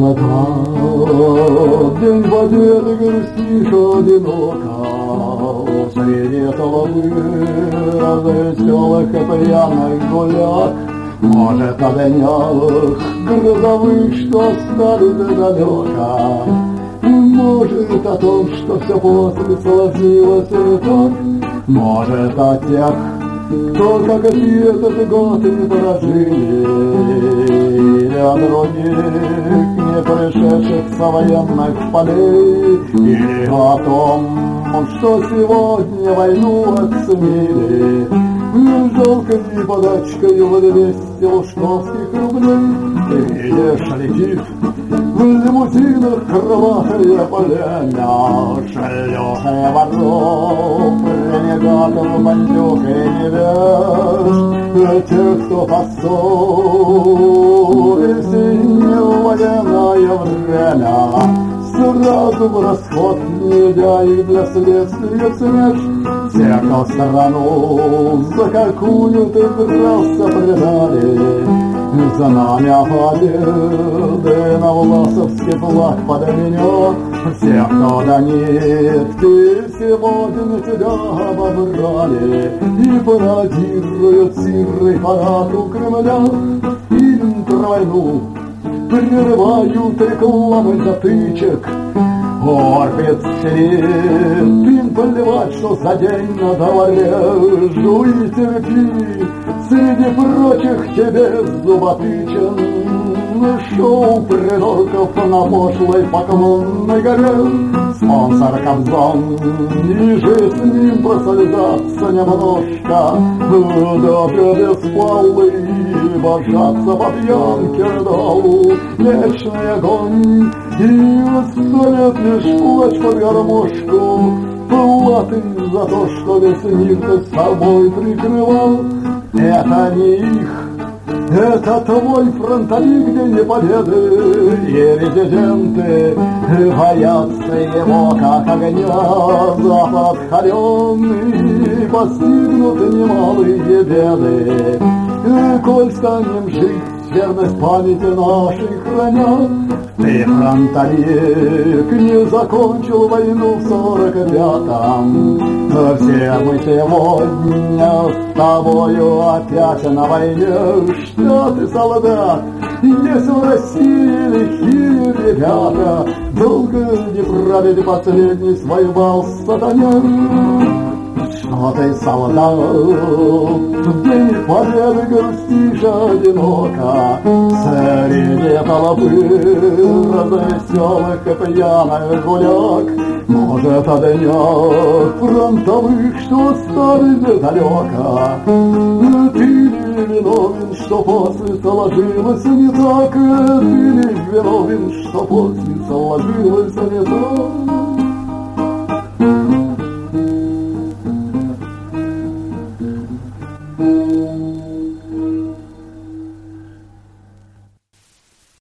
тот день победы грустишь одиноко среди толпы развеселых и пьяных гуляк. Может, о днях грозовых, что остались далеко, может, о том, что все после сложилось не так, может, о тех, кто, как и этот год, не прожили, или о других, не пришедших с военных полей, или о том, что сегодня войну оценили жалкой подачкой в 200 лужковских рублей. Ты видишь, летит в лимузинах крылатое племя, шлюхая воров, ренегатов, бандюк и невеж, тех, кто по ссоре синего военное время сразу в расход, не дя их для следствия смерть. Те, кто страну за какую-то краса предали, за нами победы на власовский флаг подменет. Всех, кто до нитки сегодня тебя обобрали и пародируют сирый парад у Кремля. Фильм про войну прерывают рекламы затычек. Орбит сидит, им плевать, что за день на дворе. Жуй, терпи, среди прочих тебе зуботычен. Шоу придурков на пошлой поклонной горе. Спонсор Кобзон, и жизнь с ним просолидаться немножко. Даже бесполый божаться по пьянке рдал. Вечный огонь и оставят лишь плач под гармошку. Платы за то, что весь мир ты с собой прикрывал. Это не их, это твой фронтовик день победы. И резиденты боятся его, как огня. Запад холеный, постигнут немалые беды. Коль станем жить, верность памяти нашей храня. Ты, фронтовик, не закончил войну в 45-м. Но все мы сегодня с тобою опять на войне. Что ты, солдат, есть в России лихие ребята. Долго не править последний свой бал сатане. Что ты, солдат, в день победы грустишь одиноко среди толпы развеселых и пьяных гуляк. Может, о днях фронтовых, что остались далеко, ты не виновен, что после сложилось не так. Ты не виновен, что после сложилось не так.